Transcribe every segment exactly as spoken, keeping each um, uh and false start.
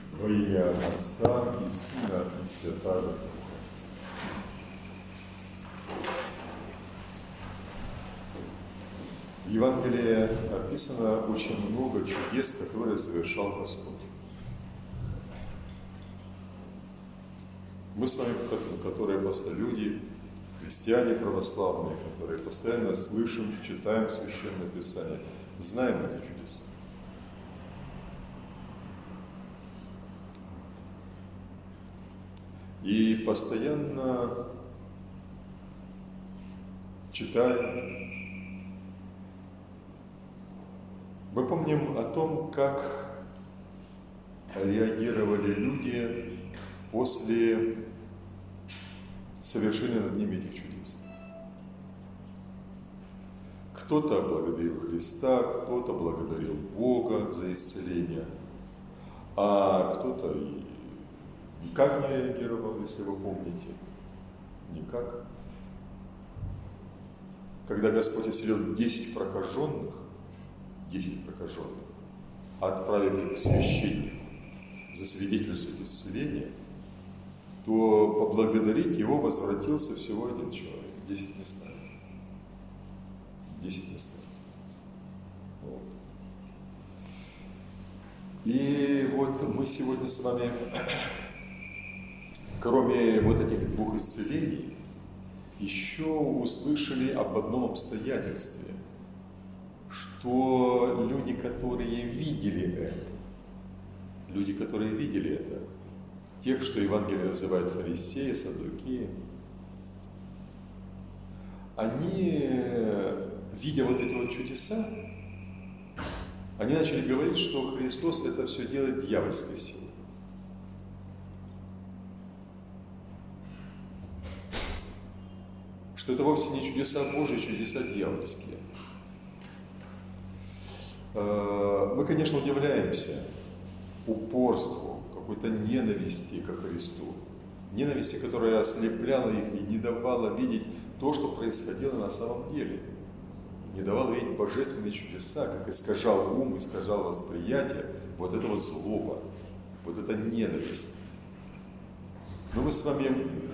Во имя Отца и Сына и Святаго Духа. В Евангелии описано очень много чудес, которые совершал Господь. Мы с вами, которые просто люди, христиане православные, которые постоянно слышим, читаем Священное Писание, знаем эти чудеса. И постоянно читаем. Мы помним о том, как реагировали люди после совершения над ними этих чудес. Кто-то благодарил Христа, кто-то благодарил Бога за исцеление, а кто-то и никак не реагировал, если вы помните. Никак. Когда Господь исцелил десять прокаженных, десять прокаженных, отправили их к священнику засвидетельствовать исцеление, то поблагодарить его возвратился всего один человек. Десять не стали. Десять не стали. Вот. И вот мы сегодня с вами, кроме вот этих двух исцелений, еще услышали об одном обстоятельстве, что люди, которые видели это, люди, которые видели это, тех, что Евангелие называют фарисеи, саддукеи, они, видя вот эти вот чудеса, они начали говорить, что Христос это все делает дьявольской силой. Что это вовсе не чудеса Божьи, чудеса дьявольские. Мы, конечно, удивляемся упорству, какой-то ненависти ко Христу. Ненависти, которая ослепляла их и не давала видеть то, что происходило на самом деле. Не давала видеть божественные чудеса, как искажал ум, искажал восприятие. Вот это вот злоба, вот это ненависть. Но мы с вами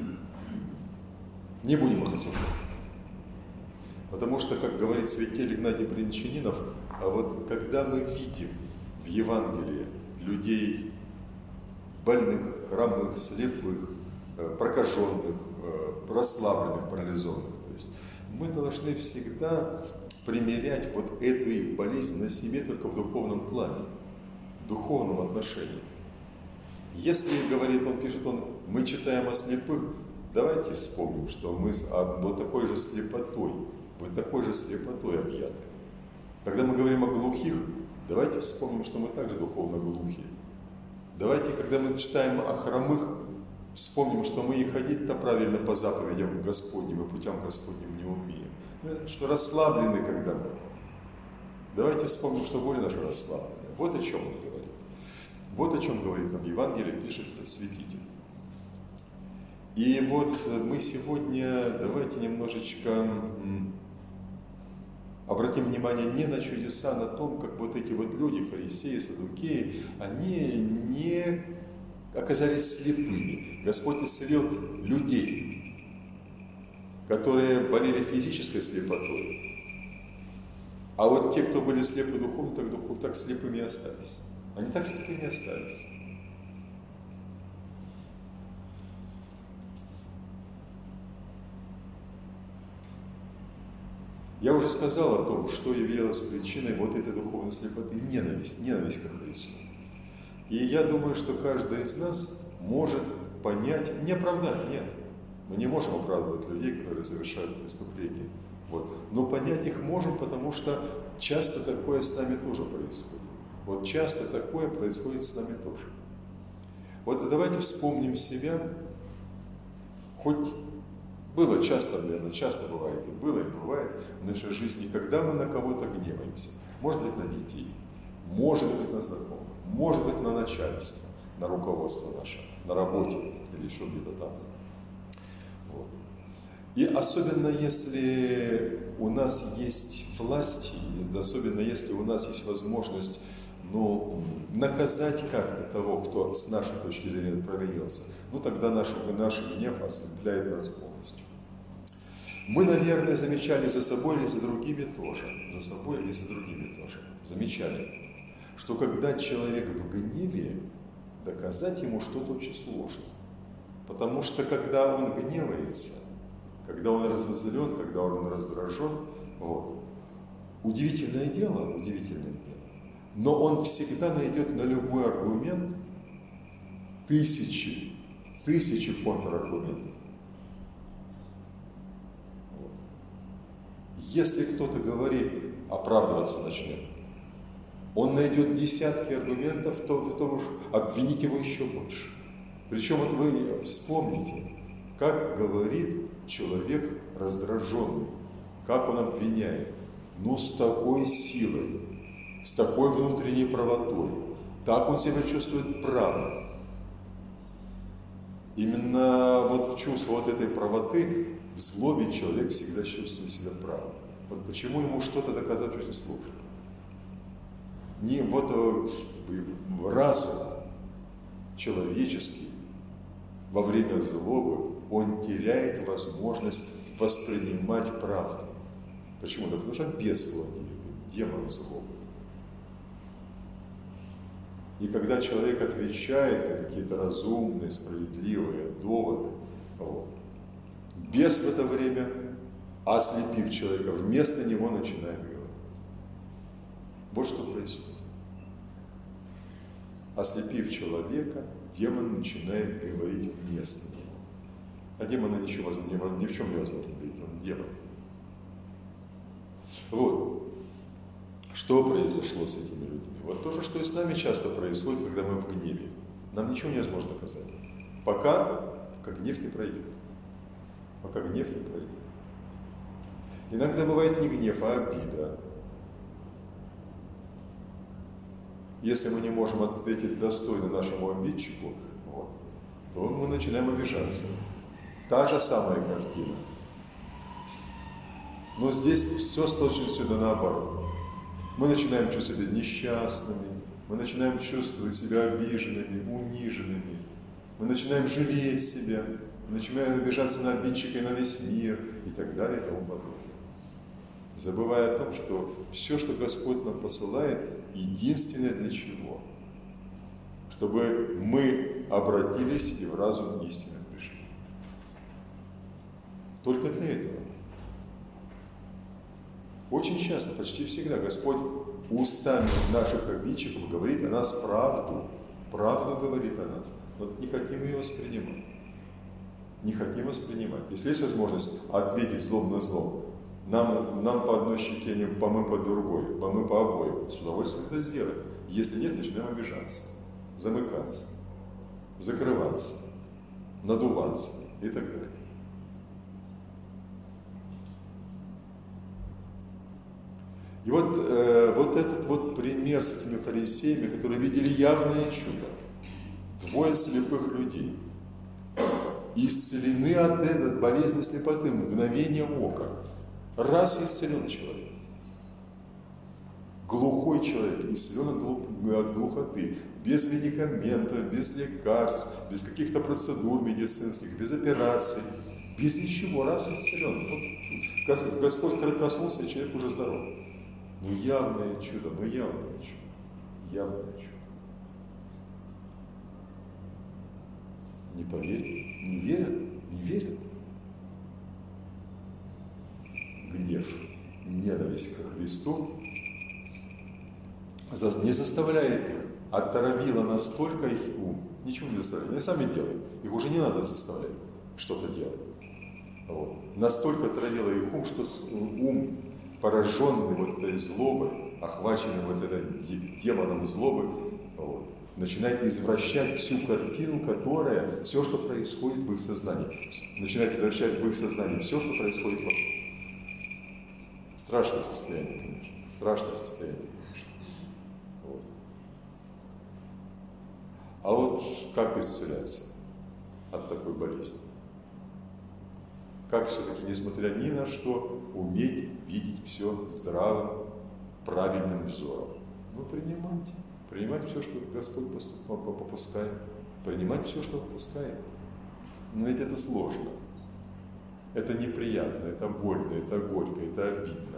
не будем их осуждать. Потому что, как говорит святитель Игнатий Бринчанинов, а вот когда мы видим в Евангелии людей больных, хромых, слепых, прокаженных, прославленных, парализованных, то есть мы должны всегда примерять вот эту их болезнь на себе только в духовном плане, в духовном отношении. Если, говорит он, пишет он, мы читаем о слепых, давайте вспомним, что мы с вот такой же слепотой, вот такой же слепотой объяты. Когда мы говорим о глухих, давайте вспомним, что мы также духовно глухи. Давайте, когда мы читаем о хромых, вспомним, что мы и ходить-то правильно по заповедям Господним и путям Господним не умеем. Что расслаблены, когда мы. Давайте вспомним, что воля наша расслабленная. Вот о чем он говорит. Вот о чем говорит нам Евангелие, пишет этот святитель. И вот мы сегодня, давайте немножечко обратим внимание не на чудеса, а на том, как вот эти вот люди, фарисеи, саддукеи, они не оказались слепыми. Господь исцелил людей, которые болели физической слепотой. А вот те, кто были слепы духовно, так, духовно, так слепыми и остались. Они так слепыми и остались. Я уже сказал о том, что являлось причиной вот этой духовной слепоты. Ненависть, ненависть ко Христу. И я думаю, что каждый из нас может понять, не оправдать, нет. Мы не можем оправдывать людей, которые совершают преступления. Вот. Но понять их можем, потому что часто такое с нами тоже происходит. Вот часто такое происходит с нами тоже. Вот давайте вспомним себя, хоть было часто, наверное, часто бывает, и было, и бывает в нашей жизни, когда мы на кого-то гневаемся. Может быть, на детей, может быть, на знакомых, может быть, на начальство, на руководство наше, на работе или еще где-то там. Вот. И особенно если у нас есть власть, и особенно если у нас есть возможность ну, наказать как-то того, кто с нашей точки зрения провинился, ну, тогда наш, наш гнев ослепляет нас полностью. Мы, наверное, замечали за собой или за другими тоже, за собой или за другими тоже, замечали, что когда человек в гневе, доказать ему что-то очень сложно. Потому что когда он гневается, когда он разозлен, когда он раздражен, вот, удивительное дело, удивительное дело, но он всегда найдет на любой аргумент тысячи, тысячи контраргументов. Вот. Если кто-то говорит, оправдываться начнет, он найдет десятки аргументов, то, то уж обвинить его еще больше. Причем вот вы вспомните, как говорит человек раздраженный, как он обвиняет. Ну, с такой силой, с такой внутренней правотой. Так он себя чувствует правым. Именно вот в чувство вот этой правоты, в злобе человек всегда чувствует себя правым. Вот почему ему что-то доказать очень сложно. Не вот разум человеческий во время злобы, он теряет возможность воспринимать правду. Почему? Да потому что бес владеет, демон злобы. И когда человек отвечает на какие-то разумные, справедливые доводы, вот, бес в это время, ослепив человека, вместо него начинает говорить. Вот что происходит. Ослепив человека, демон начинает говорить вместо него. А демона ничего, ни в чем невозможно говорить, он демон. Вот. Что произошло с этими людьми? Вот то же, что и с нами часто происходит, когда мы в гневе. Нам ничего невозможно доказать. Пока, пока гнев не пройдет. Пока гнев не пройдет. Иногда бывает не гнев, а обида. Если мы не можем ответить достойно нашему обидчику, вот, то мы начинаем обижаться. Та же самая картина. Но здесь все с точностью да наоборот. Мы начинаем чувствовать себя несчастными, мы начинаем чувствовать себя обиженными, униженными, мы начинаем жалеть себя, мы начинаем обижаться на обидчика и на весь мир и так далее и тому подобное. Забывая о том, что все, что Господь нам посылает, единственное для чего? Чтобы мы обратились и в разум истины пришли. Только для этого. Очень часто, почти всегда Господь устами наших обидчиков говорит о нас правду. Правду говорит о нас. Но не хотим ее воспринимать. Не хотим воспринимать. Если есть возможность ответить злом на злом, нам, нам по одной щеке, не по мы по другой, по мы по обоим. С удовольствием это сделаем. Если нет, начинаем обижаться, замыкаться, закрываться, надуваться и так далее. И вот, э, вот этот вот пример с этими фарисеями, которые видели явное чудо. Двое слепых людей исцелены от этой болезни слепоты, мгновение ока. Раз исцелен человек. Глухой человек исцелен от глухоты. Без медикаментов, без лекарств, без каких-то процедур медицинских, без операций. Без ничего. Раз исцелен. Вот Господь коснулся, и человек уже здоров. Ну явное чудо, ну явное чудо. Явное чудо. Не поверили? Не верят? Не верят? Гнев, ненависть ко Христу не заставляет их, отравила настолько их ум, ничего не заставляет, они сами делают, их уже не надо заставлять что-то делать. Вот. Настолько отравила их ум, что ум, пораженный вот этой злобой, охваченный вот этой демоном злобы, вот, начинает извращать всю картину, которая, все, что происходит в их сознании, начинает извращать в их сознании все, что происходит вокруг. Страшное состояние, конечно. Страшное состояние, конечно. Вот. А вот как исцеляться от такой болезни? Как все-таки, несмотря ни на что, уметь видеть все здравым, правильным взором? Ну, принимать, Принимать все, что Господь попускает. Принимать все, что попускает. Но ведь это сложно. Это неприятно, это больно, это горько, это обидно.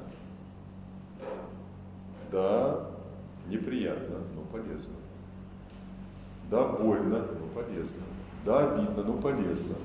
Да, неприятно, но полезно. Да, больно, но полезно. Да, обидно, но полезно.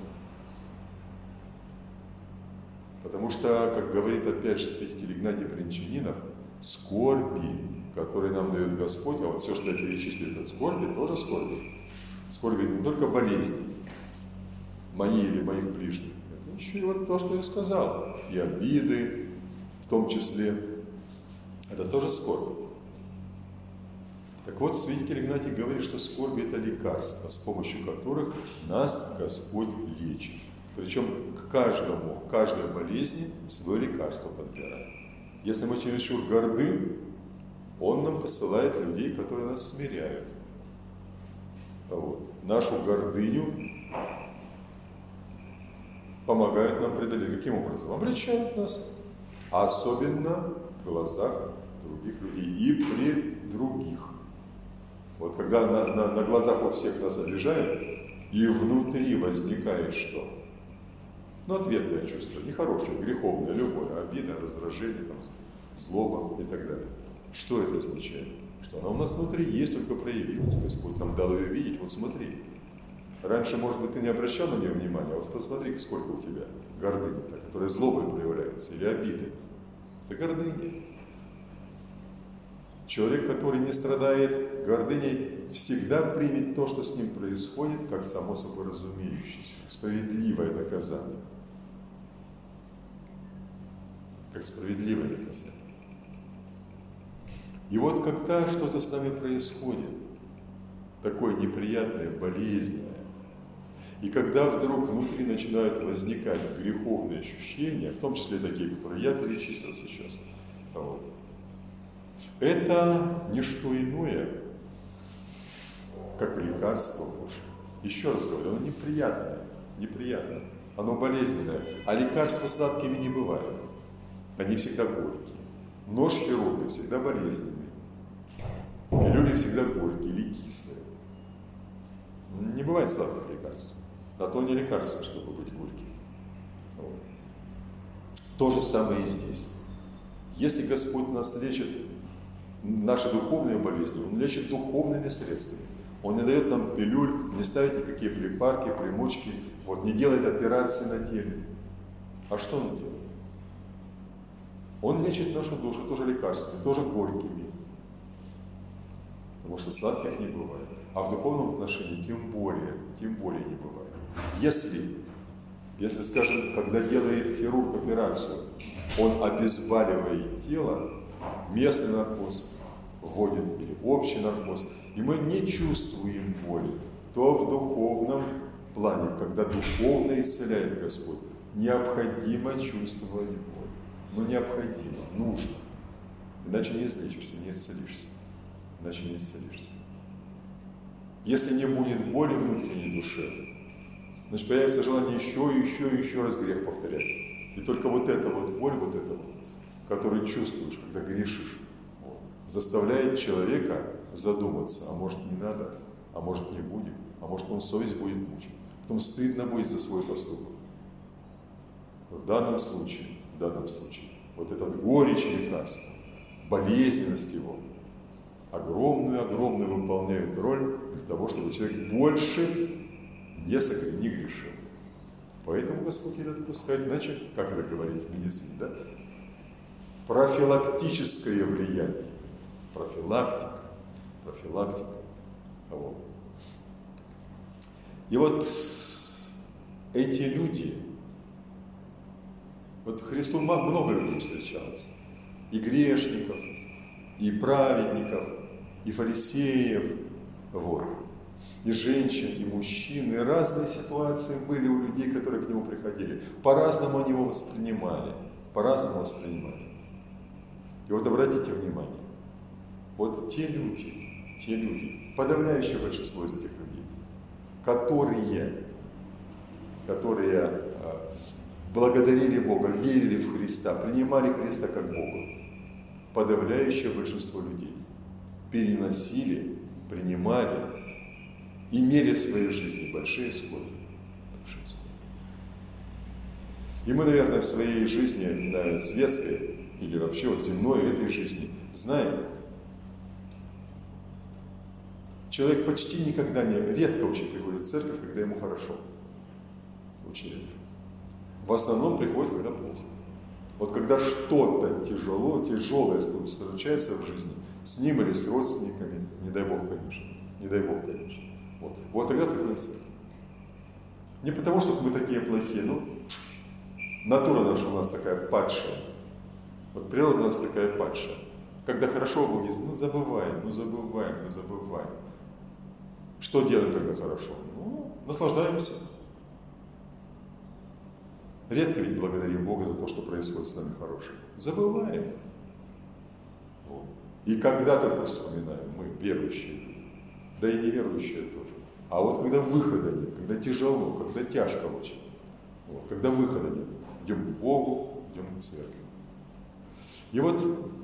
Потому что, как говорит опять же святитель Игнатий Бринчанинов, скорби, которые нам дает Господь, а вот все, что я перечислил, это скорби, тоже скорби. Скорби не только болезни, мои или моих ближних, это еще и вот то, что я сказал, и обиды в том числе, это тоже скорбь. Так вот, святитель Игнатий говорит, что скорби – это лекарства, с помощью которых нас Господь лечит. Причем к каждому, к каждой болезни свое лекарство подбирает. Если мы чересчур горды, Он нам посылает людей, которые нас смиряют. Вот. Нашу гордыню помогают нам преодолеть. Каким образом? Обличают нас. Особенно в глазах других людей и при других. Вот когда на, на, на глазах у всех нас обижают, и внутри возникает что? Ну, ответное чувство, нехорошее, греховное, любое, обида, раздражение, там, злоба и так далее. Что это означает? Что она у нас внутри есть, только проявилась. Господь нам дал ее видеть, вот смотри. Раньше, может быть, ты не обращал на нее внимания, а вот посмотри, сколько у тебя гордыни-то, которая злобой проявляется, или обиды. Это гордыня. Человек, который не страдает гордыней, всегда примет то, что с ним происходит, как само собой разумеющееся, как справедливое наказание. Как справедливое наказание. И вот когда что-то с нами происходит, такое неприятное, болезненное, и когда вдруг внутри начинают возникать греховные ощущения, в том числе такие, которые я перечислил сейчас, вот, это не что иное, как лекарство Божие. Еще раз говорю, оно неприятное, неприятное, оно болезненное, а лекарства сладкими не бывают. Они всегда горькие. Нож хирурга всегда болезненный. Пилюли всегда горькие или кислые. Не бывает сладких лекарств. На то не лекарство, чтобы быть горьким. Вот. То же самое и здесь. Если Господь нас лечит, наши духовные болезни, Он лечит духовными средствами. Он не дает нам пилюль, не ставит никакие припарки, примочки, вот, не делает операции на теле. А что Он делает? Он лечит нашу душу тоже лекарствами, тоже горькими. Потому что сладких не бывает. А в духовном отношении тем более, тем более не бывает. Если, если, скажем, когда делает хирург операцию, он обезболивает тело, местный наркоз вводит или общий наркоз, и мы не чувствуем боли, то в духовном плане, когда духовно исцеляет Господь, необходимо чувствовать боль. Но необходимо, нужно. Иначе не излечишься, не исцелишься. Иначе не исцелишься. Если не будет боли внутренней души, значит, появится желание еще и еще и еще раз грех повторять. И только вот эта вот боль, вот эта вот, которую чувствуешь, когда грешишь, вот, заставляет человека задуматься, а может не надо, а может не будет, а может он совесть будет мучить. Потом стыдно будет за свой поступок. В данном случае, в данном случае, вот этот горечь лекарства, болезненность его, огромную-огромную выполняют роль для того, чтобы человек больше не согрешил, не грешил. Поэтому Господь это допускает, иначе, как это говорится в медицине, да? Профилактическое влияние. Профилактика. Профилактика. Вот. И вот эти люди, вот Христу много людей встречалось. И грешников, и праведников, и фарисеев, вот. И женщин, и мужчин, и разные ситуации были у людей, которые к нему приходили. По-разному они его воспринимали, по-разному воспринимали. И вот обратите внимание, вот те люди, те люди, подавляющее большинство из этих людей, которые, которые благодарили Бога, верили в Христа, принимали Христа как Бога, подавляющее большинство людей переносили принимали, имели в своей жизни большие сходы. Большие сходы. И мы, наверное, в своей жизни, на светской или вообще вот земной этой жизни, знаем, человек почти никогда не, редко очень приходит в церковь, когда ему хорошо. Очень редко. В основном приходит, когда плохо. Вот когда что-то тяжело, тяжелое случается в жизни, с ним или с родственниками, не дай Бог, конечно, не дай Бог, конечно. Вот, вот тогда приходит в церковь. Не потому, что мы такие плохие, ну, натура наша у нас такая падшая. Вот природа у нас такая падшая. Когда хорошо, Бог говорит, ну забываем, ну забываем, ну забываем. Что делаем, когда хорошо? Ну, наслаждаемся. Редко ведь благодарим Бога за то, что происходит с нами хорошее. Забываем. Вот. И когда только вспоминаем, мы верующие люди, да и неверующие тоже. А вот когда выхода нет, когда тяжело, когда тяжко очень, вот, когда выхода нет, идем к Богу, идем к церкви. И вот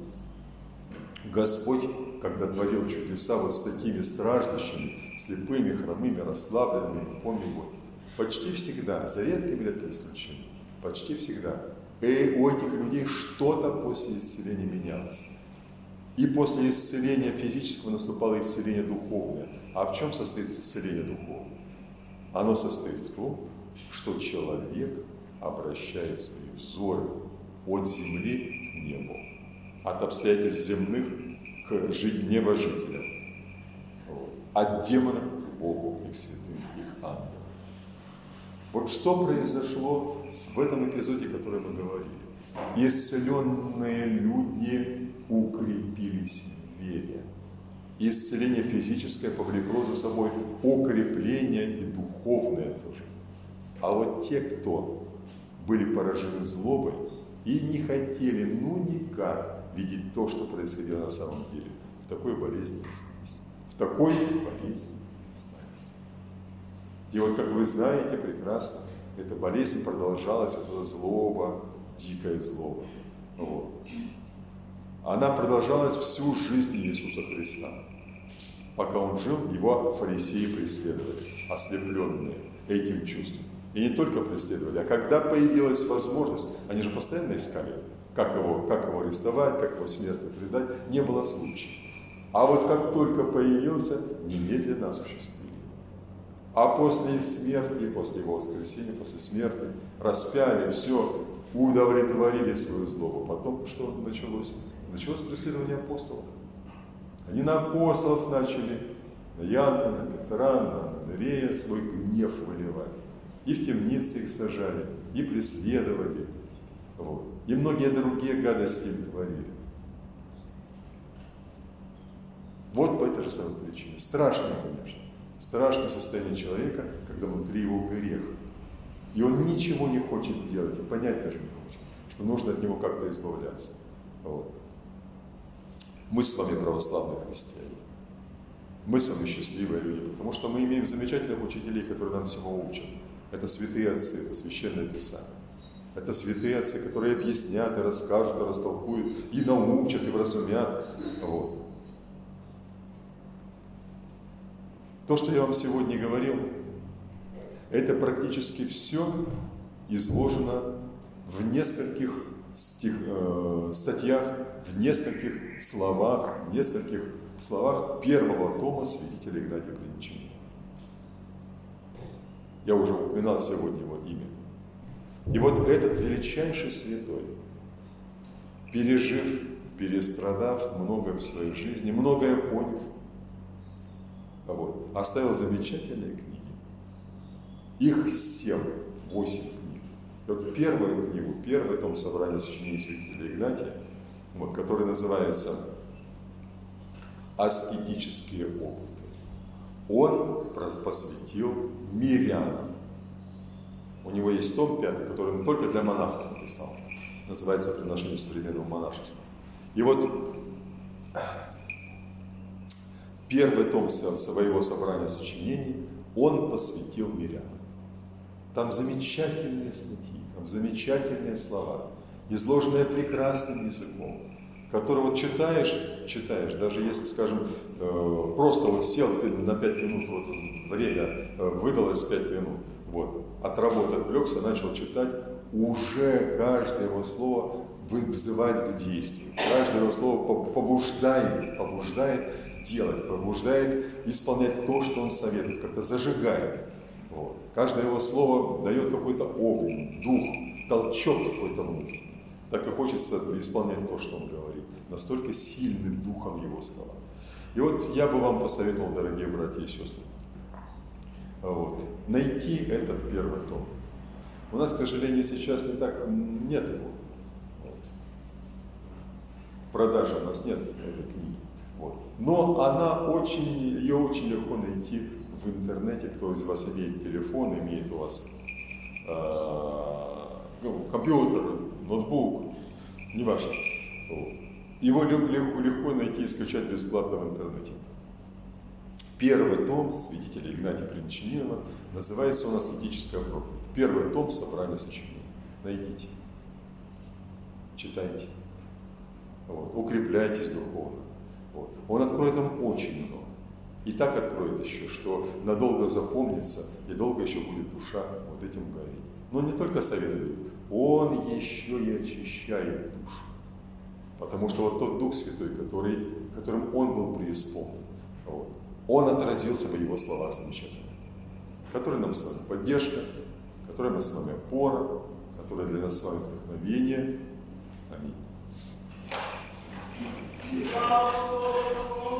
Господь, когда творил чудеса вот с такими страждущими, слепыми, хромыми, расслабленными, помним его, почти всегда, за редким редким исключением, почти всегда, и у этих людей что-то после исцеления менялось. И после исцеления физического наступало исцеление духовное. А в чем состоит исцеление духовное? Оно состоит в том, что человек обращает свои взоры от земли к небу, от обстоятельств земных к небожителям, вот. От демонов к Богу и к святым, и к ангелам. Вот что произошло в этом эпизоде, который мы говорили. Исцеленные люди укрепились в вере. Исцеление физическое повлекло за собой укрепление и духовное тоже. А вот те, кто были поражены злобой и не хотели, ну никак, видеть то, что происходило на самом деле, в такой болезни остались. В такой болезни остались. И вот, как вы знаете прекрасно, эта болезнь продолжалась, вот эта злоба, дикая злоба. Вот. Она продолжалась всю жизнь Иисуса Христа. Пока Он жил, Его фарисеи преследовали, ослепленные этим чувством. И не только преследовали, а когда появилась возможность, они же постоянно искали, как его, как его арестовать, как его смерти предать, не было случая. А вот как только появился, немедленно осуществили. А после смерти, после его воскресения, после смерти, распяли, все, удовлетворили свою злобу. Потом что началось? Началось преследование апостолов. Они на апостолов начали, на Яна, на Петра, на Андрея свой гнев выливать. И в темнице их сажали, и преследовали. Вот. И многие другие гадости им творили. Вот по этой же самой причине. Страшное, конечно. Страшное состояние человека, когда внутри его грех. И он ничего не хочет делать, и понять даже не хочет, что нужно от него как-то избавляться. Вот. Мы с вами православные христиане. Мы с вами счастливые люди, потому что мы имеем замечательных учителей, которые нам всему учат. Это святые отцы, это священное писание. Это святые отцы, которые объяснят, и расскажут, и растолкуют, и научат, и вразумят. Вот. То, что я вам сегодня говорил, это практически все изложено в нескольких стих, э, статьях, в нескольких словах, в нескольких словах первого тома святителя Игнатия Бринчанина. Я уже упоминал сегодня его имя. И вот этот величайший святой, пережив, перестрадав многое в своей жизни, многое поняв, вот, оставил замечательные книги. Их семь, восемь книг. И вот первую книгу, первый том собрания сочинений святителя Игнатия, вот, который называется «Аскетические опыты», он посвятил мирянам. У него есть том пятый, который он только для монахов написал. Называется «Приношение современного монашества». И вот первый том своего собрания сочинений он посвятил мирянам. Там замечательные статьи, там замечательные слова, изложенные прекрасным языком. который вот читаешь, читаешь, даже если, скажем, просто вот сел на пять минут, вот время выдалось пять минут, вот, от работы отвлекся, начал читать, уже каждое его слово вызывает к действию, каждое его слово побуждает, побуждает делать, побуждает исполнять то, что он советует, как-то зажигает. Вот. Каждое его слово дает какой-то огонь, дух, толчок какой-то внутренний. Так и хочется исполнять то, что он говорит. Настолько сильны духом его слова. И вот я бы вам посоветовал, дорогие братья и сестры, вот, найти этот первый том. У нас, к сожалению, сейчас не так, нет его. Вот. В продаже у нас нет этой книги. Вот. Но она очень, ее очень легко найти в интернете. Кто из вас имеет телефон, имеет у вас э, компьютер, ноутбук, неважно. Вот. Его легко, легко найти и скачать бесплатно в интернете. Первый том святителя Игнатия Бринчанинова называется у нас «Этическая проповедь». Первый том собрания сочинений. Найдите, читайте, вот. Укрепляйтесь духовно. Вот. Он откроет вам очень много. И так откроет еще, что надолго запомнится, и долго еще будет душа вот этим гореть. Но не только советует, он еще и очищает душу. Потому что вот тот Дух Святой, который, которым он был преисполнен, вот, он отразился в его словах замечательно, который нам с вами поддержка, который мы с вами опора, который для нас с вами вдохновение. Аминь.